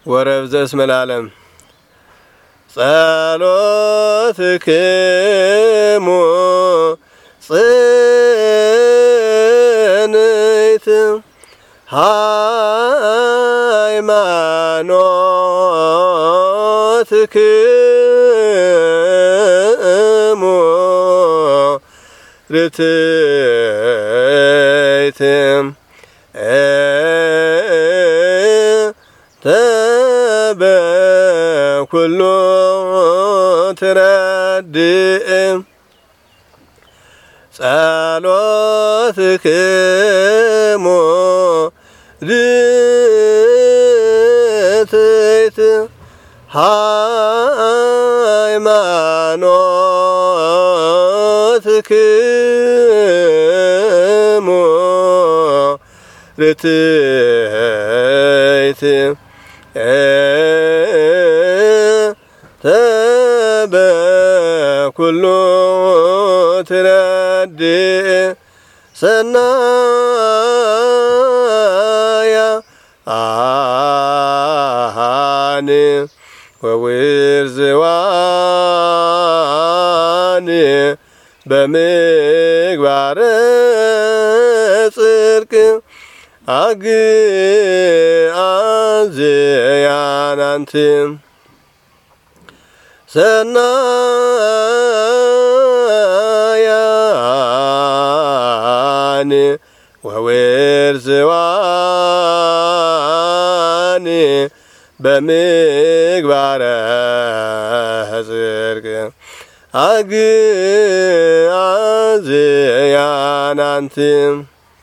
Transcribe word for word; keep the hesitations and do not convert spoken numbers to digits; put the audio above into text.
ወረብዘ እስመ ለዓለም ጸሎትክሙ ጽንዕት ሃይማኖትክሙ ርትዕት በኩሉ ትረድእ ጸሎትክሙ ርትዕት ሃይማኖትክሙ ርትዕት በኩሉ ትረድእ ሰናያ አሃኒ ወውርዝዋኒ በምግባረ ጽድቅ አግአዝያናንቲ ሰናያኒ ወውርዝዋኒ በምግባረ ጽድቅ አግአዝያናንቲ